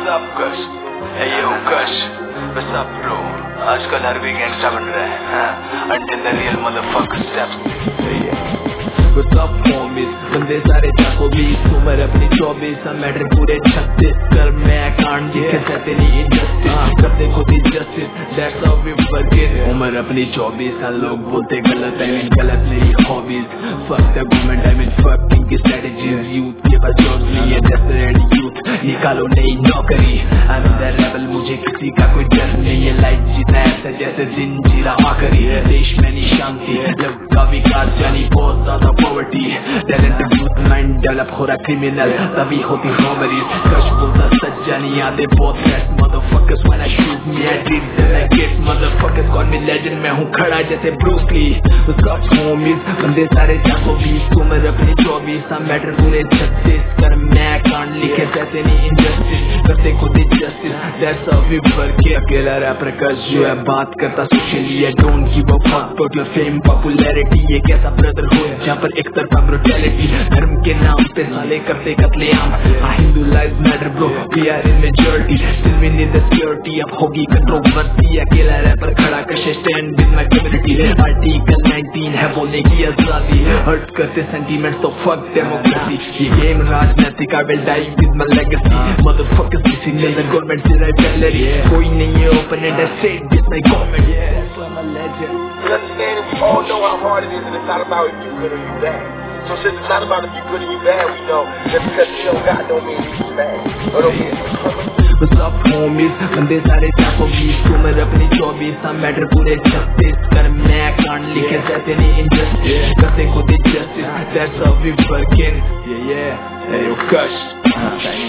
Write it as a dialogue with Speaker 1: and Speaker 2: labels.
Speaker 1: सब कश ये कश What's up bro? आजकल हर वीक गैंगस्टर बन रहा है until the real motherfucker steps.
Speaker 2: What's up homies? बंदे सारे 420 उम्र अपनी 24 मैटर पूरे 36 कर मैं कांड दिखे सहते नहीं injustice करते खुद ही justice that's how we work it. उम्र अपनी 24 लोग बोलते गलत I mean गलत नहीं hobbies fuck the government I mean fuck इनकी strategies youth के पास jobs नहीं है desperate youth निकालो नई नौकरी I'm the rebel मुझे किसी का कोई डर नहीं है लाइफ जीना ऐसा जैसे दिन जीरा आखिरी देश में नहीं शांति लोग का विकास यानी बहुत ज्यादा poverty talented youth mind develop हो रहा क्रिमिनल तभी होती रॉबरीज कश बोलता सच जानी आते बहुत fresh motherfuckers when I shoot me I dream then I get motherfuckers call me legend मैं हूं खड़ा जैसे ब्रूस ली कश होमीज बंदे सारे 420 उम्र अपनी 24 मैटर पूरे 36 कर मैं कांड लिखे जैसे नहीं इंजस्टिस करते खुद ही justice that's how we work it. अकेला रैपर कश जो है बात करता socially I don't give a fuck about your fame popularity ये कैसा ब्रदरहुड जहाँ पर एक तरफा ब्रूटैलिटी धर्म के नाम पे साले करते कत्लेआम Hindu lives matter bro we are in majority still we need the security अब होगी कंट्रोवर्सी अकेला रैपर खड़ा Kashe stand with my community article 19 है बोलने की आजादी हर्ट करते सेंटीमेंट्स तो फक डेमोक्रेसी ये गेम राजनीतिक I will die with my legacy motherfuckers missing in the government से रिबेलरी कोई नहीं है open and straight this my government that's why I'm a legend.
Speaker 3: You understand it? We all know how hard it is, and it's not about if you good or you bad. So since it's not about if you good or you bad, we know that because you don't got don't mean you bad. Or don't mean
Speaker 2: What's up homies? बंदे सारे 420 उम्र अपनी 24 matter पूरे 36 कर मैं कांड लिखे जैसे नहीं injustice करते खुद ही justice that's how we work it. Yeah hey yo Kush